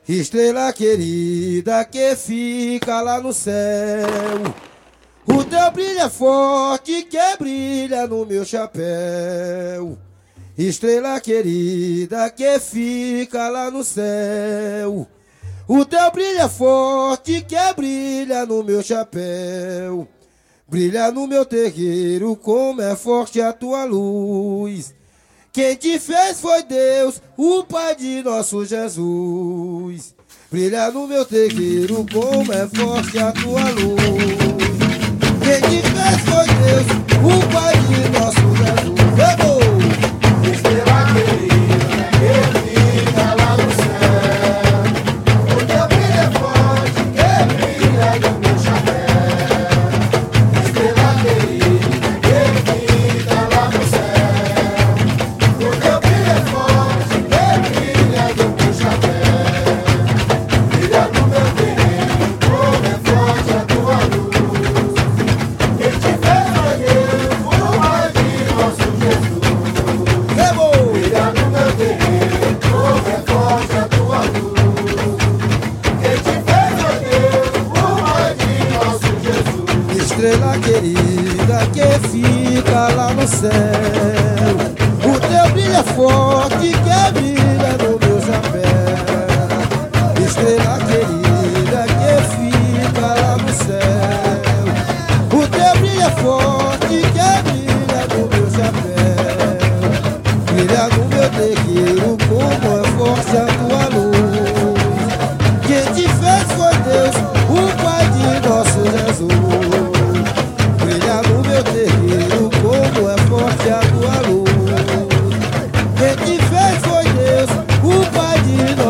Estrela querida que fica lá no céu, o teu brilho é forte que brilha no meu chapéu. Estrela querida que fica lá no céu, o teu brilho é forte que brilha no meu chapéu. Brilha no meu terreiro como é forte a tua luz. Quem te fez foi Deus, o Pai de nosso Jesus. Brilha no meu terreiro como é forte a tua luz. Quem te fez foi Deus, o Pai de nosso Jesus. Estrela querida que fica lá no céu, o teu brilho é forte que brilha no meu chapéu. Estrela querida que fica lá no céu, o teu brilho é forte que brilha no meu chapéu. Brilha no meu terreno como é forte a tua luz. Quem te fez foi Deus, o Pai de nosso Jesus. Brilha no meu terreno como é forte a tua luz. Quem te fez foi Deus, o Pai de nosso Jesus. Estrela querida que fica lá no céu, o teu brilho é forte que brilha no meu chapéu. Estrela querida que fica lá no céu, o teu brilho é forte que brilha no meu chapéu. Brilha no meu terreiro como é forte a tua luz. Quem te fez foi Deus, o Pai de nosso Jesus. Brilha no meu terreiro como é forte a tua luz. Quem te fez foi Deus, o Pai de nosso